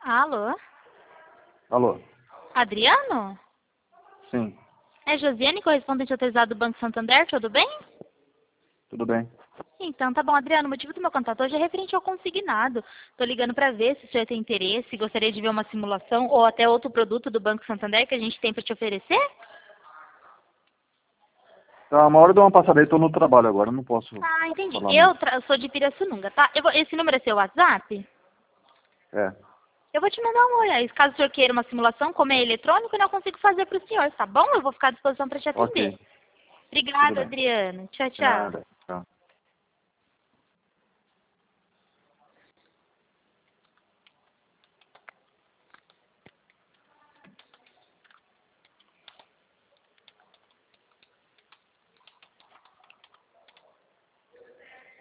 Alô? Alô? Adriano? Sim, É Josiane, correspondente autorizado do Banco Santander, tudo bem? tudo bem. Então, tá bom, Adriano, o motivo do meu contato hoje é referente ao consignado. Tô ligando para ver se o senhor tem interesse, gostaria de ver uma simulação ou até outro produto do Banco Santander que a gente tem para te oferecer? Tá, uma hora eu dou uma passada aí, tô no trabalho agora, não posso Ah, entendi. falar Eu muito. sou de Pirassununga, tá? Esse número é seu WhatsApp? É, Eu vou te mandar um oi aí. Caso o senhor queira uma simulação, como é eletrônico, eu não consigo fazer para o senhor, tá bom? Eu vou ficar à disposição para te ok, atender. tudo Obrigada, bem. Adriano. Tchau, De tchau. nada.